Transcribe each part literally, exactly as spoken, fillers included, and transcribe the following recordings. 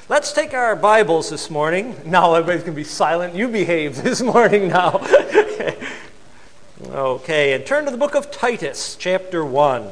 Let's take our Bibles this morning. Now everybody's going to be silent. You behave this morning now. Okay, and turn to the book of Titus, chapter one.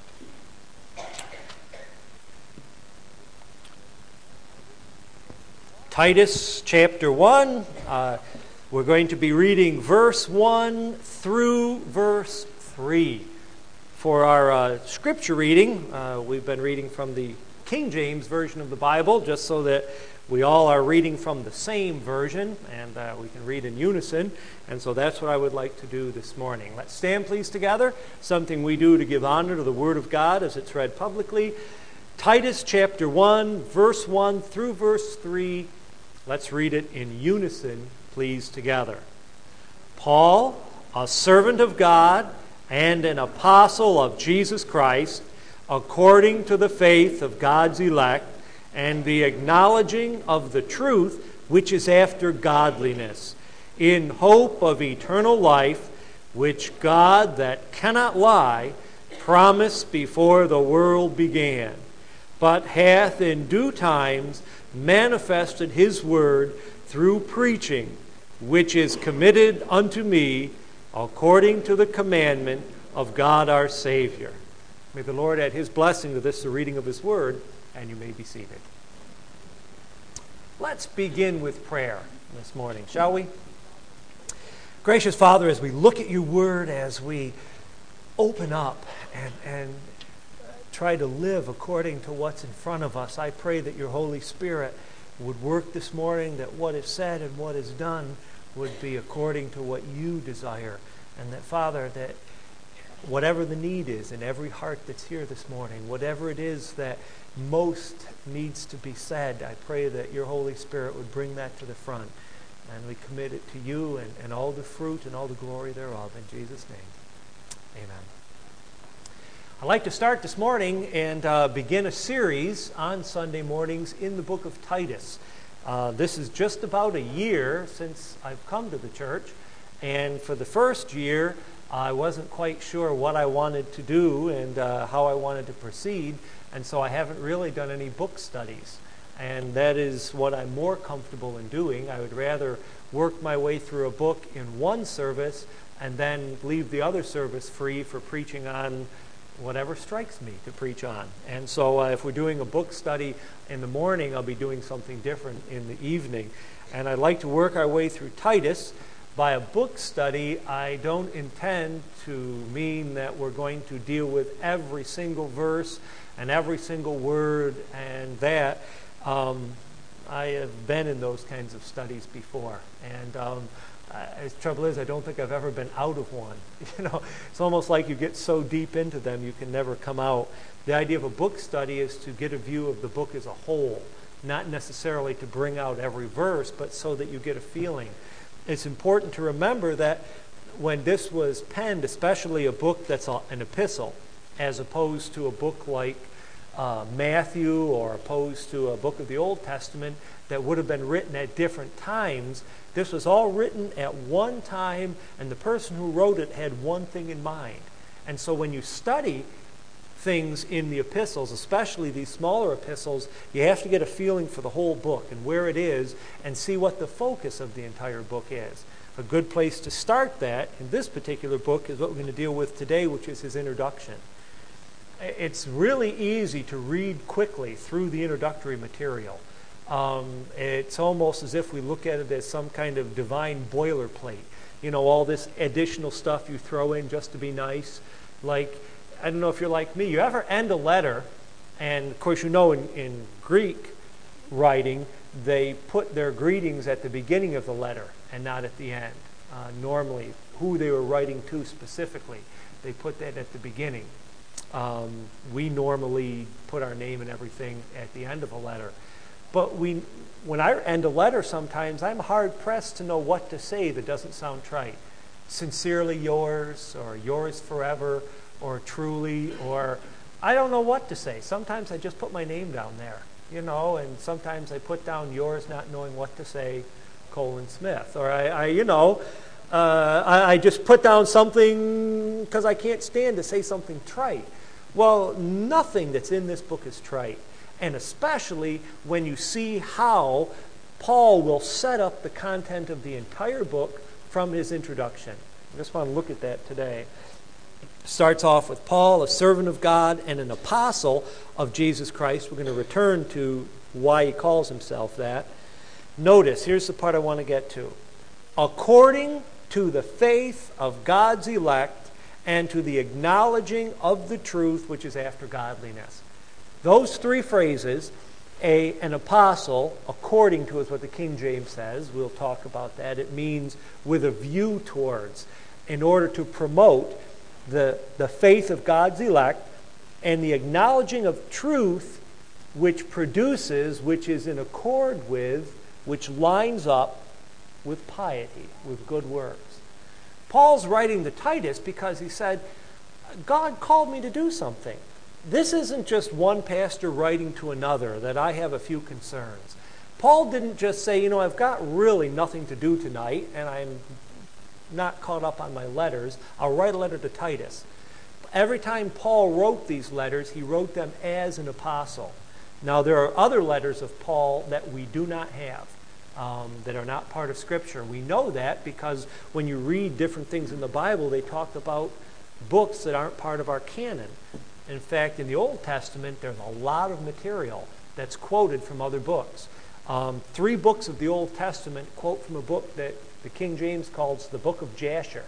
Titus, chapter one. Uh, we're going to be reading verse one through verse three. For our uh, scripture reading, uh, we've been reading from the King James Version of the Bible, just so that we all are reading from the same version, and uh, we can read in unison. And so that's what I would like to do this morning. Let's stand, please, together. Something we do to give honor to the Word of God as it's read publicly. Titus chapter one, verse one through verse three. Let's read it in unison, please, together. Paul, a servant of God and an apostle of Jesus Christ, according to the faith of God's elect, and the acknowledging of the truth which is after godliness, in hope of eternal life, which God that cannot lie promised before the world began, but hath in due times manifested his word through preaching, which is committed unto me according to the commandment of God our Savior. May the Lord add his blessing to this, the reading of his word, and you may be seated. Let's begin with prayer this morning, shall we? Gracious Father, as we look at your word, as we open up and, and try to live according to what's in front of us, I pray that your Holy Spirit would work this morning, that what is said and what is done would be according to what you desire, and that, Father, that whatever the need is in every heart that's here this morning, whatever it is that most needs to be said, I pray that your Holy Spirit would bring that to the front. And we commit it to you and, and all the fruit and all the glory thereof. In Jesus' name, amen. I'd like to start this morning and uh, begin a series on Sunday mornings in the book of Titus. Uh, this is just about a year since I've come to the church. And for the first year, I wasn't quite sure what I wanted to do and uh, how I wanted to proceed, and so I haven't really done any book studies. And that is what I'm more comfortable in doing. I would rather work my way through a book in one service and then leave the other service free for preaching on whatever strikes me to preach on. And so uh, if we're doing a book study in the morning, I'll be doing something different in the evening. And I'd like to work our way through Titus. By a book study, I don't intend to mean that we're going to deal with every single verse and every single word and that. Um, I have been in those kinds of studies before. And um, I, the trouble is, I don't think I've ever been out of one. You know, it's almost like you get so deep into them, you can never come out. The idea of a book study is to get a view of the book as a whole, not necessarily to bring out every verse, but so that you get a feeling. It's important to remember that when this was penned, especially a book that's an epistle, as opposed to a book like uh, Matthew or opposed to a book of the Old Testament that would have been written at different times, this was all written at one time, and the person who wrote it had one thing in mind. And so when you study things in the epistles, especially these smaller epistles, you have to get a feeling for the whole book and where it is and see what the focus of the entire book is. A good place to start that in this particular book is what we're going to deal with today, which is his introduction. It's really easy to read quickly through the introductory material. Um, it's almost as if we look at it as some kind of divine boilerplate. You know, all this additional stuff you throw in just to be nice. Like, I don't know if you're like me. You ever end a letter, and of course you know in, in Greek writing, they put their greetings at the beginning of the letter and not at the end. Uh, normally, who they were writing to specifically, they put that at the beginning. Um, we normally put our name and everything at the end of a letter. But we, when I end a letter sometimes, I'm hard-pressed to know what to say that doesn't sound trite. Sincerely yours, or yours forever, or truly, or I don't know what to say. Sometimes I just put my name down there, you know, and sometimes I put down yours not knowing what to say, Colin Smith. Or I, I you know, uh, I, I just put down something because I can't stand to say something trite. Well, nothing that's in this book is trite. and especially when you see how Paul will set up the content of the entire book from his introduction. I just want to look at that today. Starts off with Paul, a servant of God and an apostle of Jesus Christ. We're going to return to why he calls himself that. Notice, here's the part I want to get to. According to the faith of God's elect and to the acknowledging of the truth which is after godliness. Those three phrases, a, an apostle, according to is what the King James says. We'll talk about that. It means with a view towards, in order to promote the, the faith of God's elect and the acknowledging of truth which produces, which is in accord with, which lines up with piety, with good works. Paul's writing to Titus because he said, God called me to do something. This isn't just one pastor writing to another that I have a few concerns. Paul didn't just say, you know, I've got really nothing to do tonight and I'm not caught up on my letters. I'll write a letter to Titus. Every time Paul wrote these letters, he wrote them as an apostle. Now, there are other letters of Paul that we do not have, um, that are not part of Scripture. We know that because when you read different things in the Bible, they talk about books that aren't part of our canon. In fact, in the Old Testament, there's a lot of material that's quoted from other books. Um, three books of the Old Testament quote from a book that the King James calls the Book of Jasher.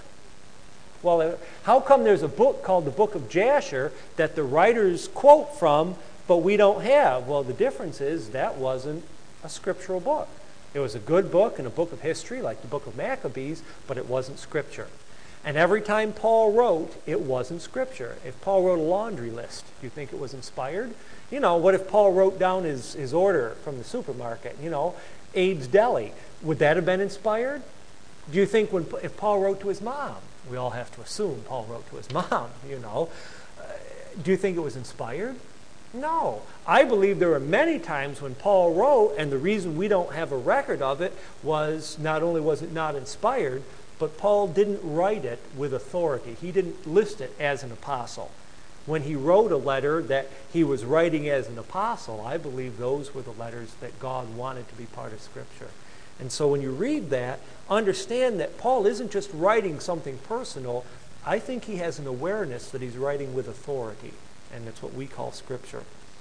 Well, uh, how come there's a book called the Book of Jasher that the writers quote from, but we don't have? Well, the difference is that wasn't a scriptural book. It was a good book and a book of history, like the Book of Maccabees, but it wasn't Scripture. And every time Paul wrote, it wasn't Scripture. If Paul wrote a laundry list, do you think it was inspired? You know, what if Paul wrote down his, his order from the supermarket? You know, Abe's Deli. Would that have been inspired? Do you think when if Paul wrote to his mom, we all have to assume Paul wrote to his mom, you know, uh, do you think it was inspired? No. I believe there were many times when Paul wrote, and the reason we don't have a record of it was not only was it not inspired, but Paul didn't write it with authority. He didn't list it as an apostle. When he wrote a letter that he was writing as an apostle, I believe those were the letters that God wanted to be part of Scripture. And so when you read that, understand that Paul isn't just writing something personal. I think he has an awareness that he's writing with authority, and that's what we call Scripture.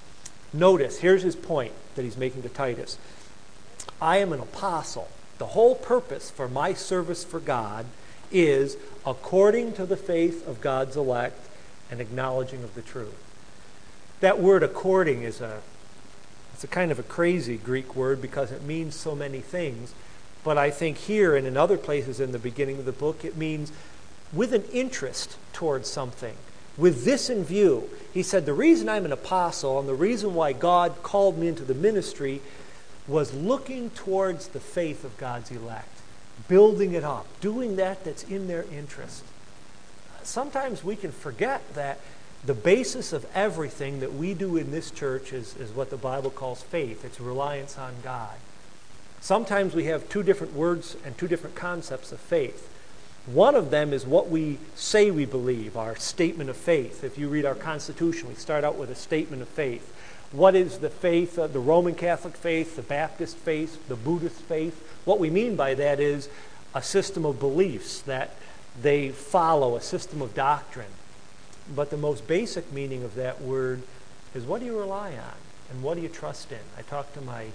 Notice, here's his point that he's making to Titus. I am an apostle. The whole purpose for my service for God is according to the faith of God's elect and acknowledging of the truth. That word according is a it's a kind of a crazy Greek word because it means so many things. But I think here and in other places in the beginning of the book, it means with an interest towards something. With this in view, he said, the reason I'm an apostle and the reason why God called me into the ministry was looking towards the faith of God's elect, building it up, doing that that's in their interest. Sometimes we can forget that the basis of everything that we do in this church is, is what the Bible calls faith. It's reliance on God. Sometimes we have two different words and two different concepts of faith. One of them is what we say we believe, our statement of faith. If you read our Constitution, we start out with a statement of faith. What is the faith, uh, the Roman Catholic faith, the Baptist faith, the Buddhist faith? What we mean by that is a system of beliefs that they follow, a system of doctrine. But the most basic meaning of that word is what do you rely on and what do you trust in? I talked to my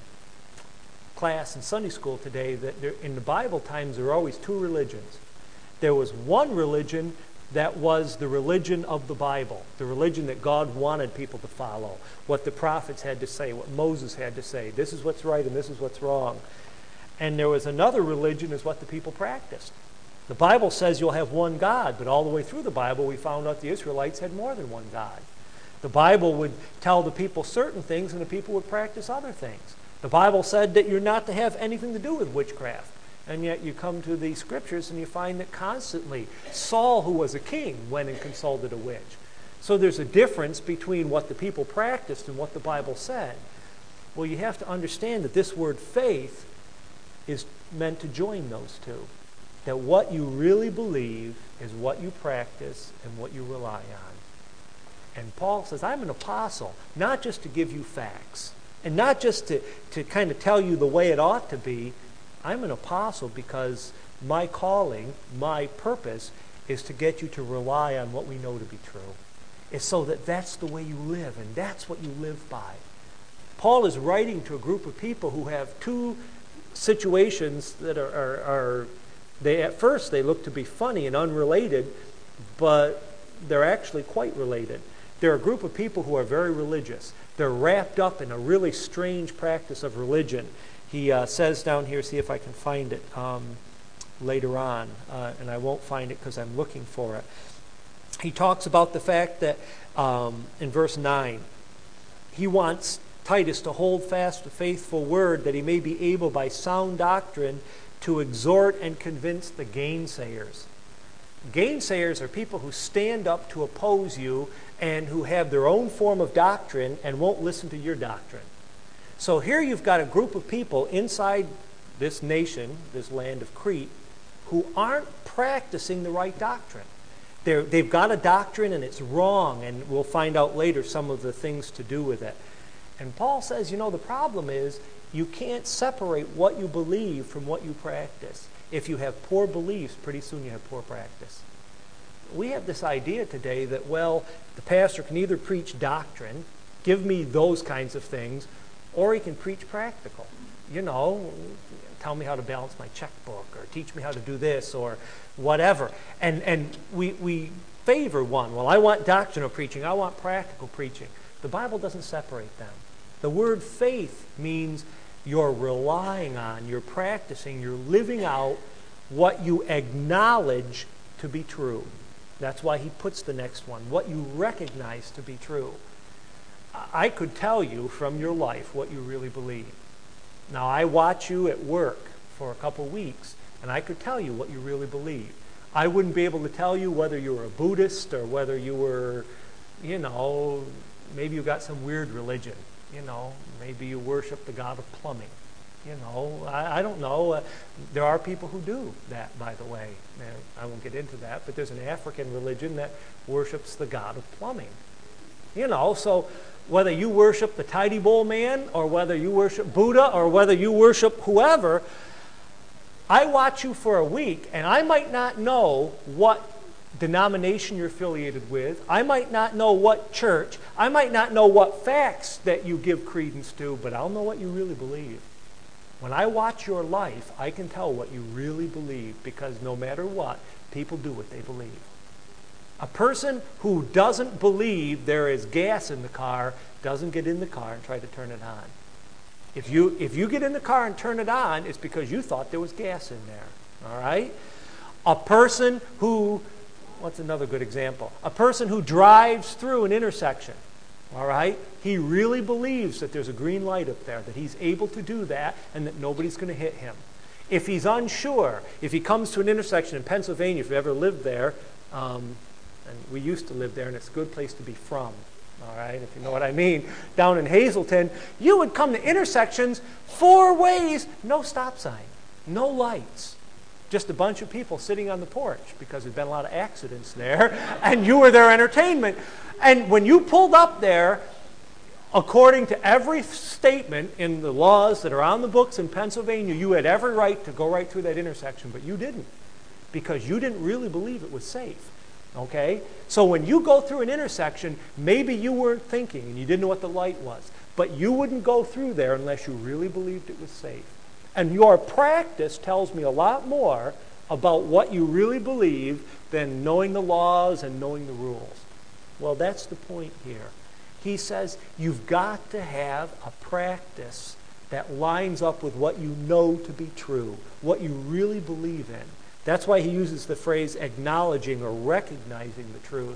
class in Sunday school today that there, in the Bible times there were always two religions. There was one religion that was the religion of the Bible, the religion that God wanted people to follow, what the prophets had to say, what Moses had to say. This is what's right and this is what's wrong. And there was another religion is what the people practiced. The Bible says you'll have one God, but all the way through the Bible we found out the Israelites had more than one God. The Bible would tell the people certain things and the people would practice other things. The Bible said that you're not to have anything to do with witchcraft. And yet you come to the Scriptures and you find that constantly Saul, who was a king, went and consulted a witch. So there's a difference between what the people practiced and what the Bible said. Well, you have to understand that this word faith is meant to join those two. That what you really believe is what you practice and what you rely on. And Paul says, I'm an apostle, not just to give you facts, and not just to, to kind of tell you the way it ought to be. I'm an apostle because my calling, my purpose, is to get you to rely on what we know to be true. It's so that that's the way you live, and that's what you live by. Paul is writing to a group of people who have two situations that are, are, are they at first they look to be funny and unrelated, but they're actually quite related. They're a group of people who are very religious. They're wrapped up in a really strange practice of religion. He uh, says down here, see if I can find it um, later on, uh, and I won't find it because I'm looking for it. He talks about the fact that um, in verse nine, he wants Titus to hold fast the faithful word, that he may be able by sound doctrine to exhort and convince the gainsayers. Gainsayers are people who stand up to oppose you and who have their own form of doctrine and won't listen to your doctrine. So here you've got a group of people inside this nation, this land of Crete, who aren't practicing the right doctrine. They're, they've got a doctrine and it's wrong, and we'll find out later some of the things to do with it. And Paul says, you know, the problem is you can't separate what you believe from what you practice. If you have poor beliefs, pretty soon you have poor practice. We have this idea today that, well, the pastor can either preach doctrine, give me those kinds of things, or he can preach practical. You know, tell me how to balance my checkbook, or teach me how to do this, or whatever. And and we, we favor one. Well, I want doctrinal preaching. I want practical preaching. The Bible doesn't separate them. The word faith means you're relying on, you're practicing, you're living out what you acknowledge to be true. That's why he puts the next one, what you recognize to be true. I could tell you from your life what you really believe. Now, I watch you at work for a couple weeks, and I could tell you what you really believe. I wouldn't be able to tell you whether you were a Buddhist or whether you were, you know, maybe you got some weird religion. You know, maybe you worship the god of plumbing. You know, I, I don't know. Uh, there are people who do that, by the way. And I won't get into that, but there's an African religion that worships the god of plumbing. You know, so whether you worship the tidy bowl man or whether you worship Buddha or whether you worship whoever, I watch you for a week, and I might not know what denomination you're affiliated with. I might not know what church. I might not know what facts that you give credence to, but I'll know what you really believe. When I watch your life, I can tell what you really believe, because no matter what, people do what they believe. A person who doesn't believe there is gas in the car doesn't get in the car and try to turn it on. If you, if you get in the car and turn it on, it's because you thought there was gas in there. All right? A person who, what's another good example? A person who drives through an intersection. All right? He really believes that there's a green light up there, that he's able to do that, and that nobody's going to hit him. If he's unsure, if he comes to an intersection in Pennsylvania, if you ever lived there, um, and we used to live there, and it's a good place to be from, all right, if you know what I mean, down in Hazleton, you would come to intersections, four ways, no stop sign, no lights. Just a bunch of people sitting on the porch because there's been a lot of accidents there, and you were their entertainment. And when you pulled up there, according to every statement in the laws that are on the books in Pennsylvania, you had every right to go right through that intersection, but you didn't, because you didn't really believe it was safe. Okay? So when you go through an intersection, maybe you weren't thinking and you didn't know what the light was, but you wouldn't go through there unless you really believed it was safe. And your practice tells me a lot more about what you really believe than knowing the laws and knowing the rules. Well, that's the point here. He says you've got to have a practice that lines up with what you know to be true, what you really believe in. That's why he uses the phrase acknowledging or recognizing the truth.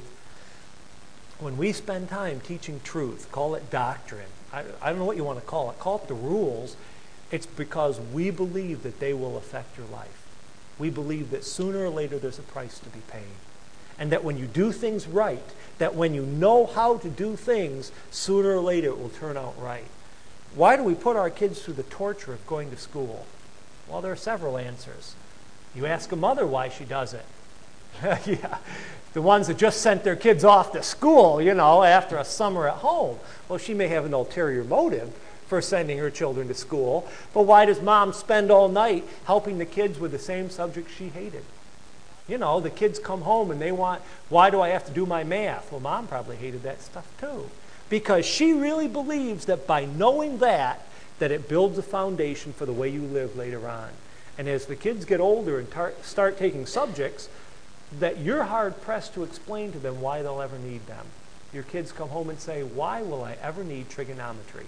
When we spend time teaching truth, call it doctrine. I, I don't know what you want to call it. Call it the rules. It's because we believe that they will affect your life. We believe that sooner or later there's a price to be paid. And that when you do things right, that when you know how to do things, sooner or later it will turn out right. Why do we put our kids through the torture of going to school? Well, there are several answers. You ask a mother why she does it. Yeah, the ones that just sent their kids off to school, you know, after a summer at home. Well, she may have an ulterior motive for sending her children to school, but why does mom spend all night helping the kids with the same subject she hated? You know, the kids come home and they want, why do I have to do my math? Well, mom probably hated that stuff too. Because she really believes that by knowing that, that it builds a foundation for the way you live later on. And as the kids get older and tar- start taking subjects, that you're hard-pressed to explain to them why they'll ever need them. Your kids come home and say, why will I ever need trigonometry?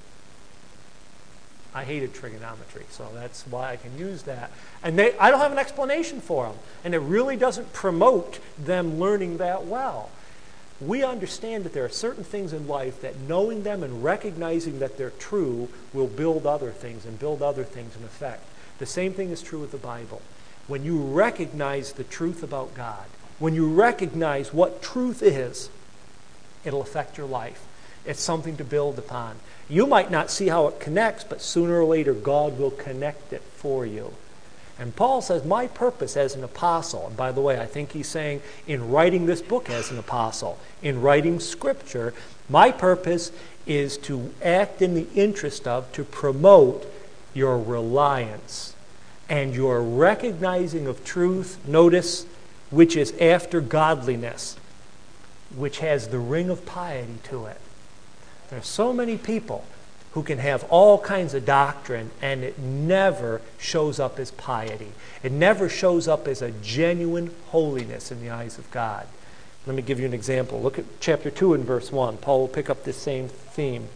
I hated trigonometry, so that's why I can use that. And they, I don't have an explanation for them. And it really doesn't promote them learning that well. We understand that there are certain things in life that knowing them and recognizing that they're true will build other things and build other things in effect. The same thing is true with the Bible. When you recognize the truth about God, when you recognize what truth is, it'll affect your life. It's something to build upon. You might not see how it connects, but sooner or later God will connect it for you. And Paul says, my purpose as an apostle, and by the way, I think he's saying in writing this book as an apostle, in writing Scripture, my purpose is to act in the interest of, to promote your reliance and your recognizing of truth, notice, which is after godliness, which has the ring of piety to it. There are so many people who can have all kinds of doctrine and it never shows up as piety. It never shows up as a genuine holiness in the eyes of God. Let me give you an example. Look at chapter two and verse one. Paul will pick up this same theme.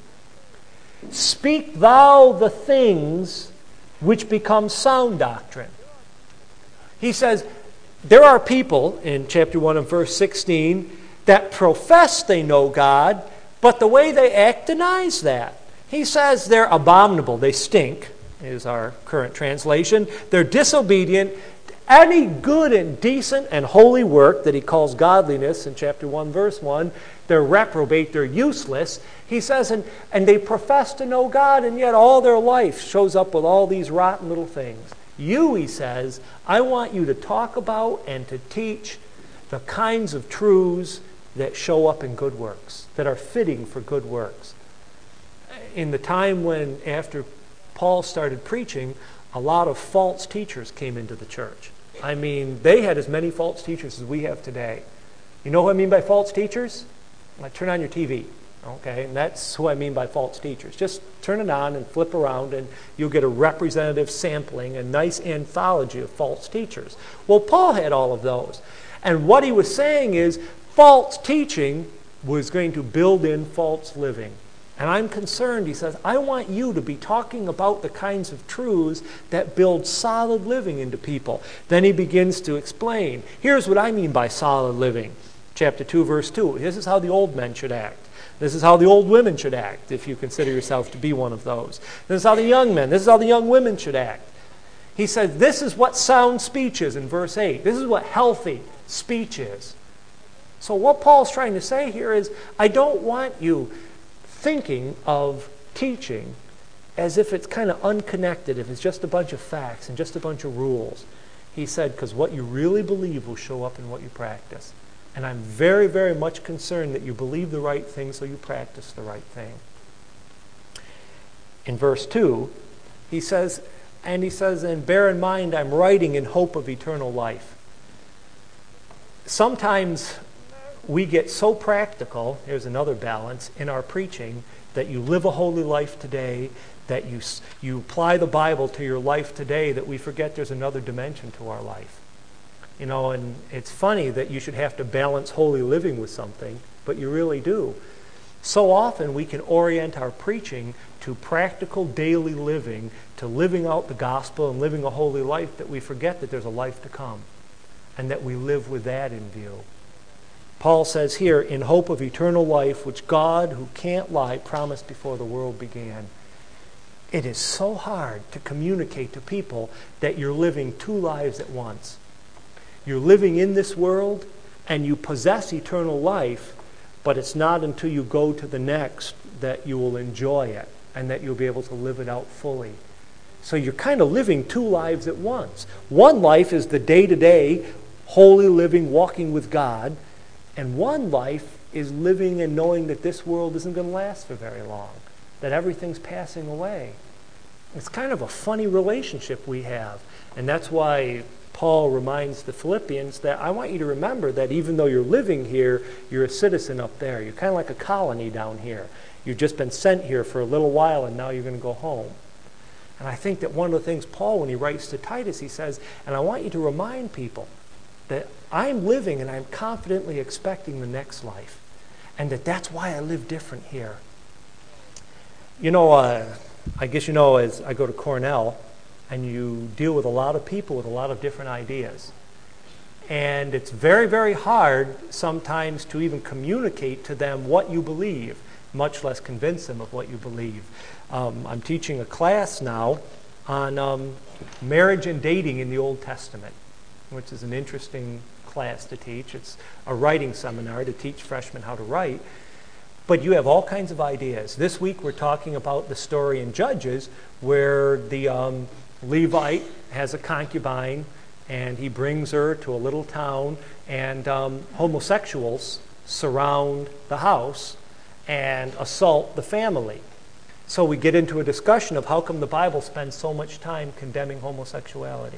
Speak thou the things which become sound doctrine. He says, there are people in chapter one and verse sixteen that profess they know God, but the way they act denies that. He says they're abominable, they stink, is our current translation. They're disobedient. Any good and decent and holy work that he calls godliness in chapter one, verse one, they're reprobate, they're useless. He says, and, and they profess to know God, and yet all their life shows up with all these rotten little things. You, he says, I want you to talk about and to teach the kinds of truths that show up in good works, that are fitting for good works. In the time when, after Paul started preaching, a lot of false teachers came into the church. I mean, they had as many false teachers as we have today. You know what I mean by false teachers? Like, turn on your T V, okay? And that's who I mean by false teachers. Just turn it on and flip around and you'll get a representative sampling, a nice anthology of false teachers. Well, Paul had all of those. And what he was saying is, false teaching was going to build in false living. And I'm concerned, he says, I want you to be talking about the kinds of truths that build solid living into people. Then he begins to explain. Here's what I mean by solid living. Chapter two, verse two. This is how the old men should act. This is how the old women should act, if you consider yourself to be one of those. This is how the young men, this is how the young women should act. He says, this is what sound speech is in verse eight. This is what healthy speech is. So what Paul's trying to say here is, I don't want you thinking of teaching as if it's kind of unconnected, if it's just a bunch of facts and just a bunch of rules. He said, because what you really believe will show up in what you practice. And I'm very, very much concerned that you believe the right thing so you practice the right thing. In verse two, he says, and he says, and bear in mind I'm writing in hope of eternal life. Sometimes we get so practical, here's another balance, in our preaching, that you live a holy life today, that you, you apply the Bible to your life today, that we forget there's another dimension to our life. You know, and it's funny that you should have to balance holy living with something, but you really do. So often we can orient our preaching to practical daily living, to living out the gospel and living a holy life, that we forget that there's a life to come, and that we live with that in view. Paul says here, in hope of eternal life, which God, who can't lie, promised before the world began. It is so hard to communicate to people that you're living two lives at once. You're living in this world and you possess eternal life, but it's not until you go to the next that you will enjoy it and that you'll be able to live it out fully. So you're kind of living two lives at once. One life is the day-to-day holy living, walking with God, and one life is living and knowing that this world isn't going to last for very long, that everything's passing away. It's kind of a funny relationship we have, and that's why Paul reminds the Philippians that I want you to remember that even though you're living here, you're a citizen up there. You're kind of like a colony down here. You've just been sent here for a little while, and now you're going to go home. And I think that one of the things Paul, when he writes to Titus, he says, and I want you to remind people that I'm living and I'm confidently expecting the next life, and that that's why I live different here. You know, uh, I guess you know, as I go to Cornell, and you deal with a lot of people with a lot of different ideas. And it's very, very hard sometimes to even communicate to them what you believe, much less convince them of what you believe. Um, I'm teaching a class now on um, marriage and dating in the Old Testament, which is an interesting class to teach. It's a writing seminar to teach freshmen how to write. But you have all kinds of ideas. This week we're talking about the story in Judges where the um, Levite has a concubine and he brings her to a little town, and um, homosexuals surround the house and assault the family. So we get into a discussion of how come the Bible spends so much time condemning homosexuality.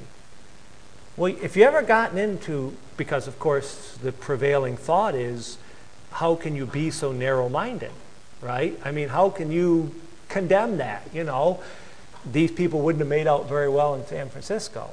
Well, if you ever gotten into, because of course the prevailing thought is, how can you be so narrow-minded, right? I mean, how can you condemn that? You know, these people wouldn't have made out very well in San Francisco.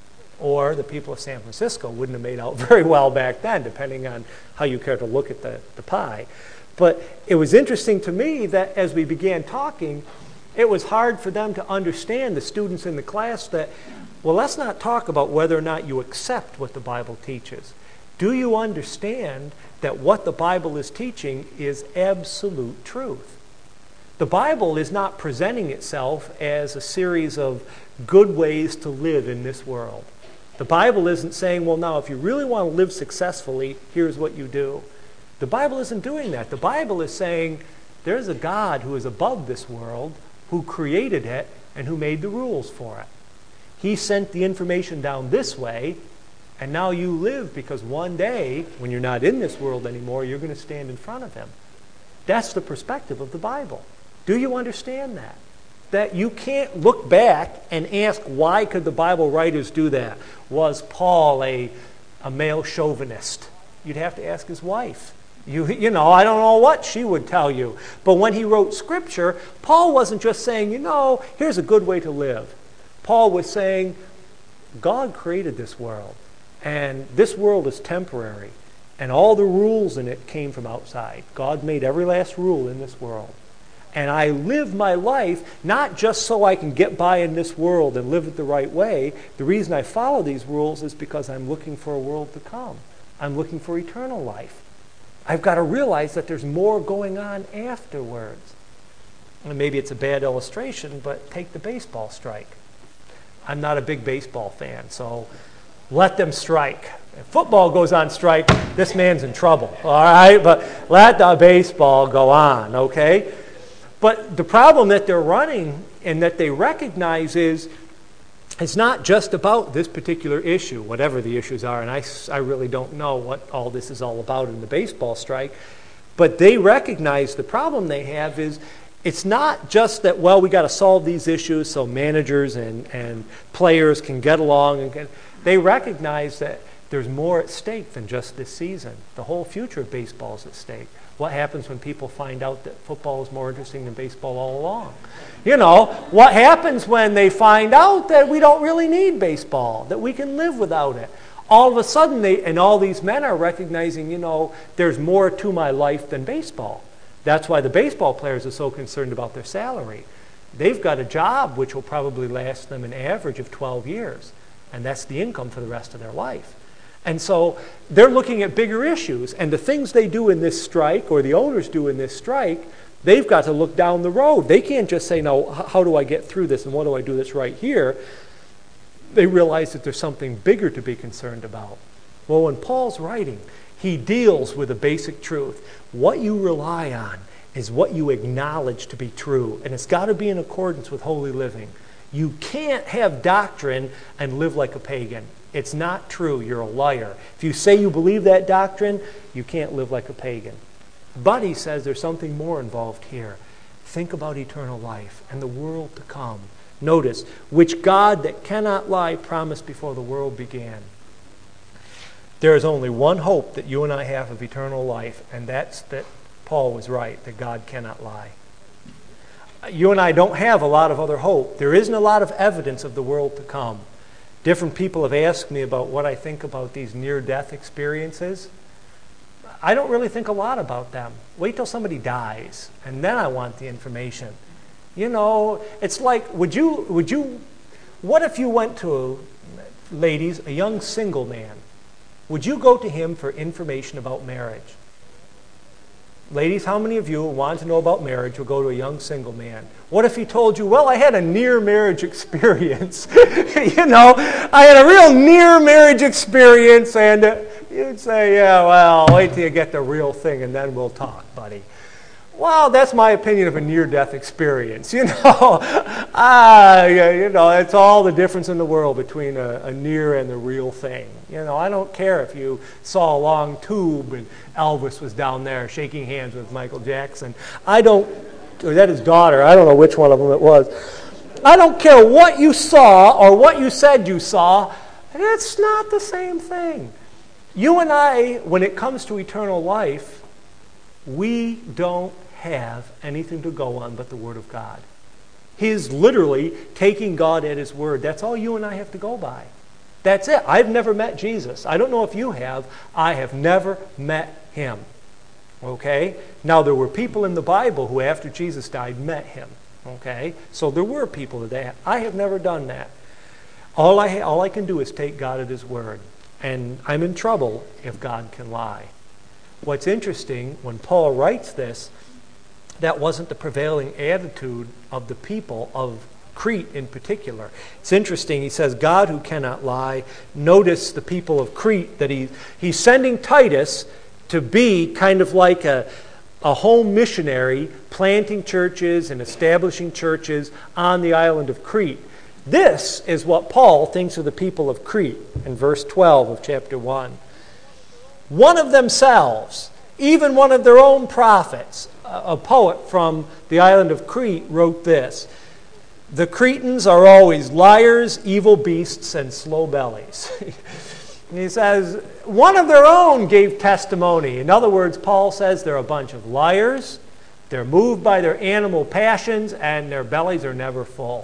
Or the people of San Francisco wouldn't have made out very well back then, depending on how you care to look at the, the pie. But it was interesting to me that as we began talking, it was hard for them to understand, the students in the class, that, well, let's not talk about whether or not you accept what the Bible teaches. Do you understand that what the Bible is teaching is absolute truth? The Bible is not presenting itself as a series of good ways to live in this world. The Bible isn't saying, well, now, if you really want to live successfully, here's what you do. The Bible isn't doing that. The Bible is saying there's a God who is above this world, who created it, and who made the rules for it. He sent the information down this way, and now you live because one day, when you're not in this world anymore, you're going to stand in front of him. That's the perspective of the Bible. Do you understand that? That you can't look back and ask, why could the Bible writers do that? Was Paul a, a male chauvinist? You'd have to ask his wife. You, you know, I don't know what she would tell you. But when he wrote Scripture, Paul wasn't just saying, you know, here's a good way to live. Paul was saying, God created this world, and this world is temporary, and all the rules in it came from outside. God made every last rule in this world. And I live my life not just so I can get by in this world and live it the right way. The reason I follow these rules is because I'm looking for a world to come. I'm looking for eternal life. I've got to realize that there's more going on afterwards. And maybe it's a bad illustration, but take the baseball strike. I'm not a big baseball fan, so let them strike. If football goes on strike, this man's in trouble, all right? But let the baseball go on, okay? But the problem that they're running and that they recognize is it's not just about this particular issue, whatever the issues are, and I, I really don't know what all this is all about in the baseball strike, but they recognize the problem they have is it's not just that, well, we got to solve these issues so managers and, and players can get along. And get, they recognize that there's more at stake than just this season. The whole future of baseball is at stake. What happens when people find out that football is more interesting than baseball all along? You know, what happens when they find out that we don't really need baseball, that we can live without it? All of a sudden, they, and all these men are recognizing, you know, there's more to my life than baseball. That's why the baseball players are so concerned about their salary. They've got a job which will probably last them an average of twelve years, and that's the income for the rest of their life. And so they're looking at bigger issues, and the things they do in this strike, or the owners do in this strike, they've got to look down the road. They can't just say, no, how do I get through this, and what do I do that's right here? They realize that there's something bigger to be concerned about. Well, when Paul's writing, he deals with a basic truth. What you rely on is what you acknowledge to be true, and it's got to be in accordance with holy living. You can't have doctrine and live like a pagan. It's not true. You're a liar. If you say you believe that doctrine, you can't live like a pagan. But he says there's something more involved here. Think about eternal life and the world to come. Notice, which God that cannot lie promised before the world began. There is only one hope that you and I have of eternal life, and that's that Paul was right, that God cannot lie. You and I don't have a lot of other hope. There isn't a lot of evidence of the world to come. Different people have asked me about what I think about these near-death experiences. I don't really think a lot about them. Wait till somebody dies, and then I want the information. You know, it's like, would you, would you, what if you went to, ladies, a young single man? Would you go to him for information about marriage? Ladies, how many of you who want to know about marriage will go to a young single man? What if he told you, well, I had a near marriage experience. You know, I had a real near marriage experience, and uh, you'd say, yeah, well, wait till you get the real thing, and then we'll talk, buddy. Well, that's my opinion of a near-death experience. You know, ah, yeah, you know, it's all the difference in the world between a, a near and the real thing. You know, I don't care if you saw a long tube and Elvis was down there shaking hands with Michael Jackson. I don't, or that his daughter, I don't know which one of them it was. I don't care what you saw or what you said you saw. It's not the same thing. You and I, when it comes to eternal life, we don't have anything to go on but the Word of God. He's literally taking God at His word. That's all you and I have to go by. That's it. I've never met Jesus. I don't know if you have. I have never met Him. Okay? Now, there were people in the Bible who, after Jesus died, met Him. Okay? So there were people that I have never done that. All I, all I can do is take God at His word. And I'm in trouble if God can lie. What's interesting, when Paul writes this, that wasn't the prevailing attitude of the people of Crete in particular. It's interesting, he says, God who cannot lie. Notice the people of Crete, that he, he's sending Titus to be kind of like a, a home missionary, planting churches and establishing churches on the island of Crete. This is what Paul thinks of the people of Crete in verse twelve of chapter one. One of themselves, even one of their own prophets, a poet from the island of Crete, wrote this: the Cretans are always liars, evil beasts, and slow bellies. He says, one of their own gave testimony. In other words, Paul says they're a bunch of liars, they're moved by their animal passions, and their bellies are never full.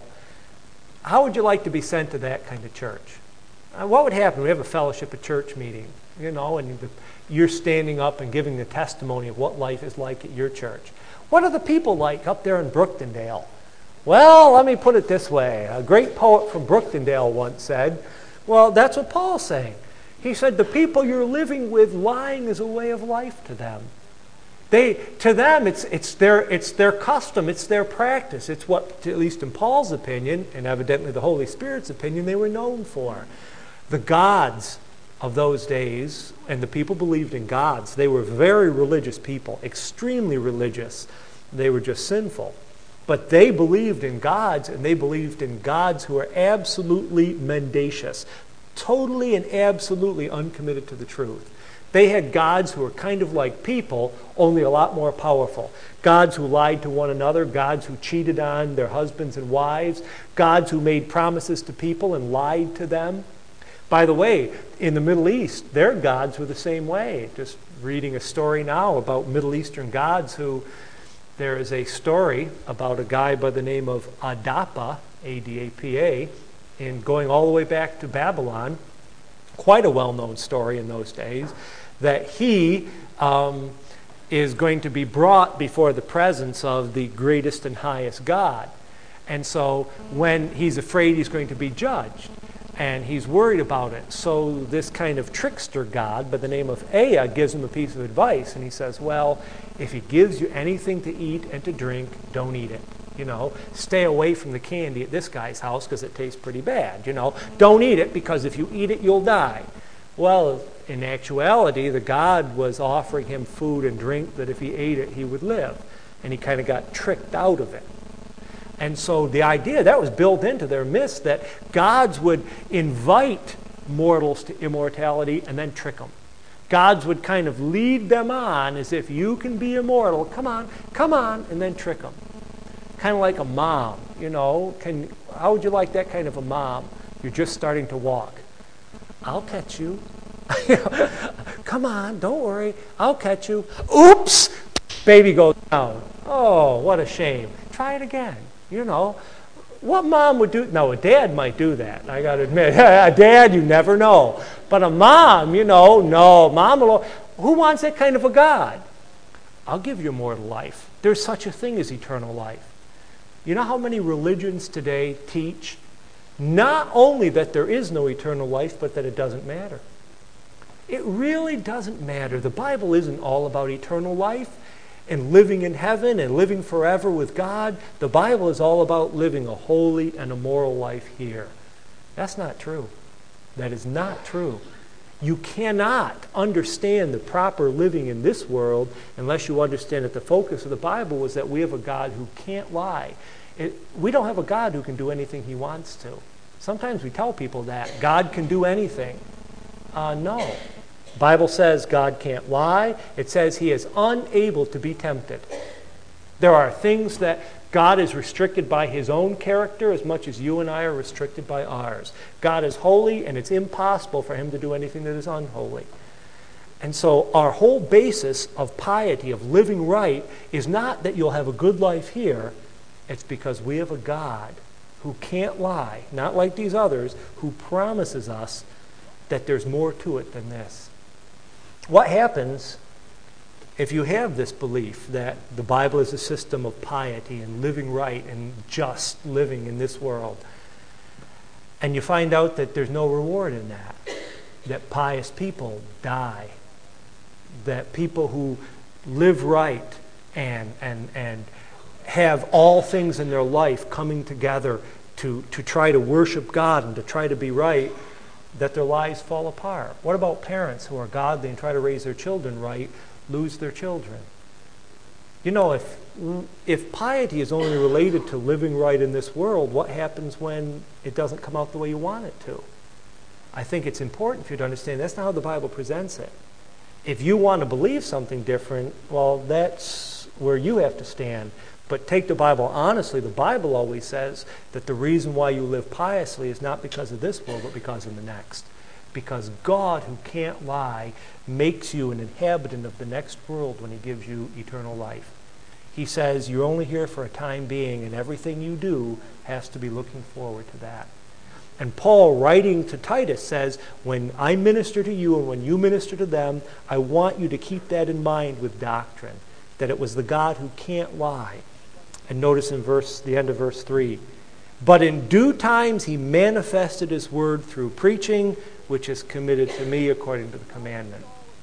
How would you like to be sent to that kind of church? Uh, what would happen? We have a fellowship at church meeting, you know, and the, you're standing up and giving the testimony of what life is like at your church. What are the people like up there in Brooktondale? Well, let me put it this way. A great poet from Brooktondale once said, well, that's what Paul's saying. He said, the people you're living with, lying is a way of life to them. They, to them, it's, it's, their, it's their custom, it's their practice. It's what, at least in Paul's opinion, and evidently the Holy Spirit's opinion, they were known for. The gods of those days, and the people believed in gods, they were very religious people, extremely religious. They were just sinful. But they believed in gods, and they believed in gods who were absolutely mendacious, totally and absolutely uncommitted to the truth. They had gods who were kind of like people, only a lot more powerful. Gods who lied to one another, gods who cheated on their husbands and wives, gods who made promises to people and lied to them. By the way, in the Middle East, their gods were the same way. Just reading a story now about Middle Eastern gods who, there is a story about a guy by the name of Adapa, A D A P A, and going all the way back to Babylon, quite a well-known story in those days, that he um, is going to be brought before the presence of the greatest and highest God. And so when he's afraid he's going to be judged, and he's worried about it, so this kind of trickster god by the name of Ea gives him a piece of advice, and he says, well, if he gives you anything to eat and to drink, don't eat it. You know, stay away from the candy at this guy's house because it tastes pretty bad. You know, don't eat it because if you eat it, you'll die. Well, in actuality, the god was offering him food and drink that if he ate it, he would live. And he kind of got tricked out of it. And so the idea, that was built into their myths, that gods would invite mortals to immortality and then trick them. Gods would kind of lead them on as if you can be immortal. Come on, come on, and then trick them. Kind of like a mom, you know. Can how would you like that kind of a mom? You're just starting to walk. I'll catch you. Come on, don't worry. I'll catch you. Oops! Baby goes down. Oh, what a shame. Try it again. You know. What mom would do? No, a dad might do that. I got to admit. A dad, you never know. But a mom, you know, no. Mom alone. Who wants that kind of a God? I'll give you immortal life. There's such a thing as eternal life. You know how many religions today teach not only that there is no eternal life, but that it doesn't matter? It really doesn't matter. The Bible isn't all about eternal life and living in heaven and living forever with God. The Bible is all about living a holy and a moral life here. That's not true. That is not true. You cannot understand the proper living in this world unless you understand that the focus of the Bible was that we have a God who can't lie. It, we don't have a God who can do anything he wants to. Sometimes we tell people that God can do anything. Uh, no. The Bible says God can't lie. It says he is unable to be tempted. There are things that God is restricted by his own character as much as you and I are restricted by ours. God is holy, and it's impossible for him to do anything that is unholy. And so our whole basis of piety, of living right, is not that you'll have a good life here. It's because we have a God who can't lie, not like these others, who promises us that there's more to it than this. What happens if you have this belief that the Bible is a system of piety and living right and just living in this world, and you find out that there's no reward in that, that pious people die, that people who live right and and and have all things in their life coming together to, to try to worship God and to try to be right, that their lives fall apart? What about parents who are godly and try to raise their children right, lose their children? You know, if if piety is only related to living right in this world, what happens when it doesn't come out the way you want it to? I think it's important for you to understand that's not how the Bible presents it. If you want to believe something different, well, that's where you have to stand. But take the Bible honestly. The Bible always says that the reason why you live piously is not because of this world, but because of the next. Because God, who can't lie, makes you an inhabitant of the next world when he gives you eternal life. He says you're only here for a time being, and everything you do has to be looking forward to that. And Paul, writing to Titus, says, when I minister to you and when you minister to them, I want you to keep that in mind with doctrine, that it was the God who can't lie. And notice in verse, the end of verse three, but in due times he manifested his word through preaching, which is committed to me according to the commandment.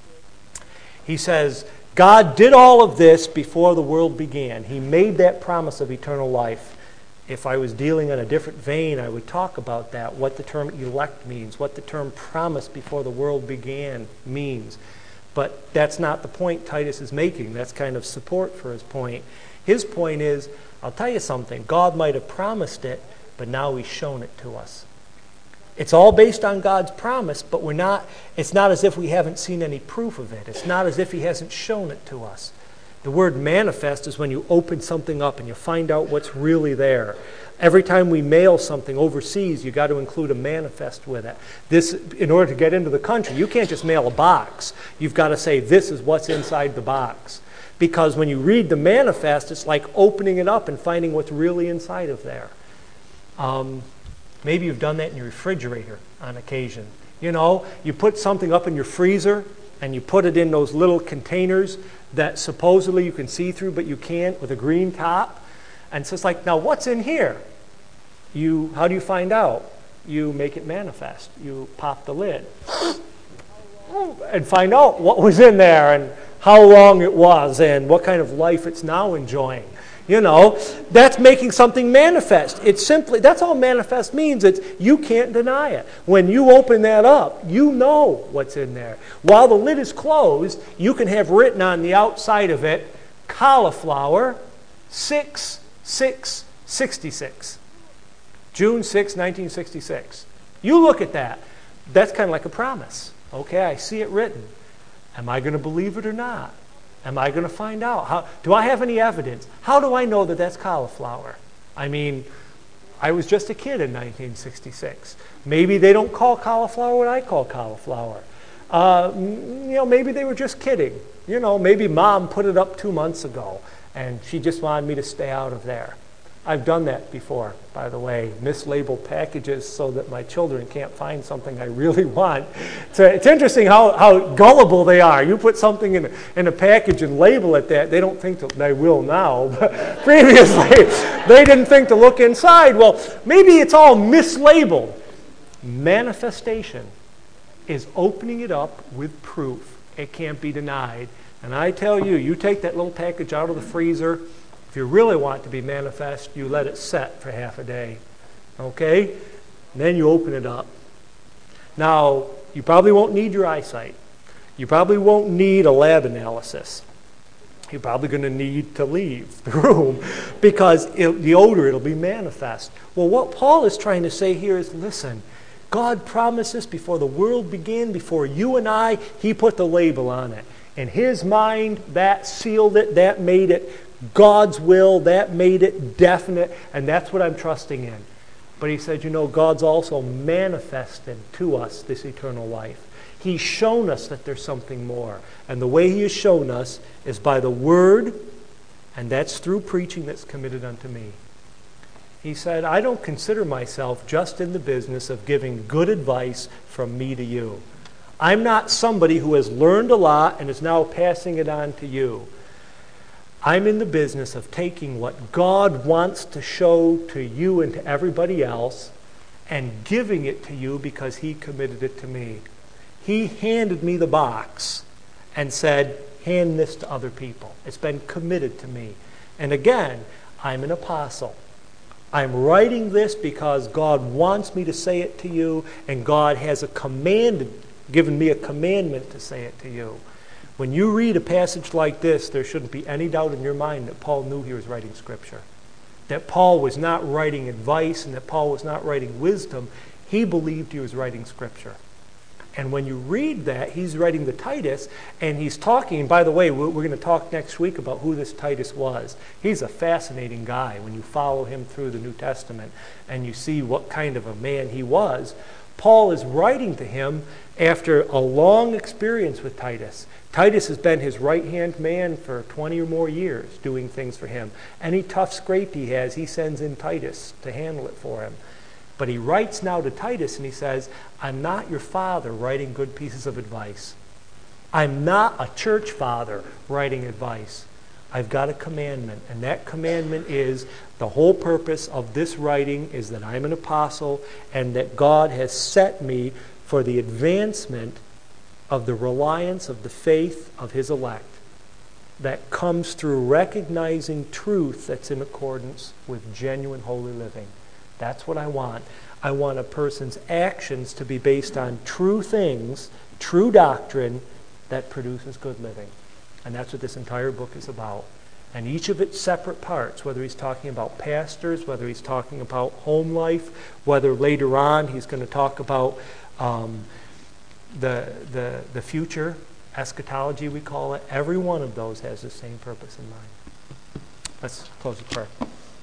He says, God did all of this before the world began. He made that promise of eternal life. If I was dealing in a different vein, I would talk about that, what the term elect means, what the term promise before the world began means. But that's not the point Titus is making. That's kind of support for his point. His point is, I'll tell you something, God might have promised it, but now he's shown it to us. It's all based on God's promise, but we're not, it's not as if we haven't seen any proof of it. It's not as if he hasn't shown it to us. The word manifest is when you open something up and you find out what's really there. Every time we mail something overseas, you got to include a manifest with it. This, in order to get into the country, you can't just mail a box. You've got to say, this is what's inside the box. Because when you read the manifest, it's like opening it up and finding what's really inside of there. Um, maybe you've done that in your refrigerator on occasion. You know, you put something up in your freezer and you put it in those little containers that supposedly you can see through, but you can't, with a green top. And so it's like, now what's in here? You, how do you find out? You make it manifest. You pop the lid and find out what was in there and how long it was and what kind of life it's now enjoying. You know, that's making something manifest. It's simply, that's all manifest means. It's you can't deny it. When you open that up, you know what's in there. While the lid is closed, you can have written on the outside of it, cauliflower, six six sixty-six. June sixth, nineteen sixty-six. You look at that. that's kind of like a promise. Okay, I see it written. Am I going to believe it or not? Am I going to find out? How, do I have any evidence? How do I know that that's cauliflower? I mean, I was just a kid in nineteen sixty-six. Maybe they don't call cauliflower what I call cauliflower. Uh, you know, maybe they were just kidding. You know, maybe Mom put it up two months ago, and she just wanted me to stay out of there. I've done that before, by the way, mislabeled packages so that my children can't find something I really want. So it's interesting how, how gullible they are. You put something in a, in a package and label it that, they don't think that they will now, but previously they didn't think to look inside. Well, maybe it's all mislabeled. Manifestation is opening it up with proof. It can't be denied. And I tell you, you take that little package out of the freezer. If you really want it to be manifest, you let it set for half a day. Okay? And then you open it up. Now, you probably won't need your eyesight. You probably won't need a lab analysis. You're probably going to need to leave the room because it, the odor, it'll be manifest. Well, what Paul is trying to say here is, listen, God promised this before the world began, before you and I, He put the label on it. In His mind, that sealed it, that made it God's will, that made it definite, and that's what I'm trusting in. But he said, you know, God's also manifested to us this eternal life. He's shown us that there's something more. And the way He has shown us is by the Word, and that's through preaching that's committed unto me. He said, I don't consider myself just in the business of giving good advice from me to you. I'm not somebody who has learned a lot and is now passing it on to you. I'm in the business of taking what God wants to show to you and to everybody else and giving it to you because He committed it to me. He handed me the box and said, hand this to other people. It's been committed to me. And again, I'm an apostle. I'm writing this because God wants me to say it to you, and God has a command, given me a commandment to say it to you. When you read a passage like this, there shouldn't be any doubt in your mind that Paul knew he was writing Scripture. That Paul was not writing advice and that Paul was not writing wisdom. He believed he was writing Scripture. And when you read that, he's writing to Titus, and he's talking, and by the way, we're going to talk next week about who this Titus was. He's a fascinating guy when you follow him through the New Testament and you see what kind of a man he was. Paul is writing to him after a long experience with Titus. Titus has been his right-hand man for twenty or more years, doing things for him. Any tough scrape he has, he sends in Titus to handle it for him. But he writes now to Titus and he says, I'm not your father writing good pieces of advice. I'm not a church father writing advice. I've got a commandment, and that commandment is the whole purpose of this writing is that I'm an apostle and that God has set me for the advancement of the reliance of the faith of His elect that comes through recognizing truth that's in accordance with genuine holy living. That's what I want. I want a person's actions to be based on true things, true doctrine that produces good living. And that's what this entire book is about. And each of its separate parts, whether he's talking about pastors, whether he's talking about home life, whether later on he's going to talk about um, the, the, the future, eschatology we call it, every one of those has the same purpose in mind. Let's close with prayer.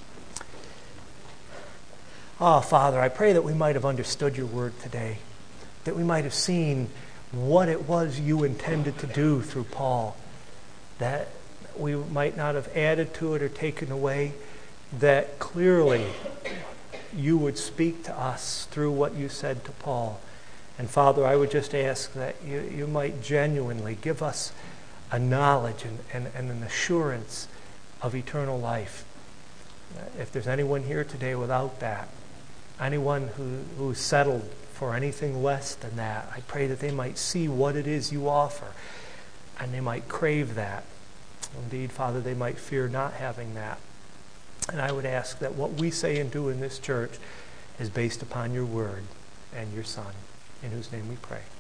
Oh, Father, I pray that we might have understood your word today, that we might have seen what it was you intended to do through Paul, that we might not have added to it or taken away, that clearly you would speak to us through what you said to Paul. And Father, I would just ask that you, you might genuinely give us a knowledge and, and, and an assurance of eternal life. If there's anyone here today without that, anyone who, who's settled for anything less than that, I pray that they might see what it is you offer and they might crave that. Indeed, Father, they might fear not having that. And I would ask that what we say and do in this church is based upon your word and your Son, in whose name we pray.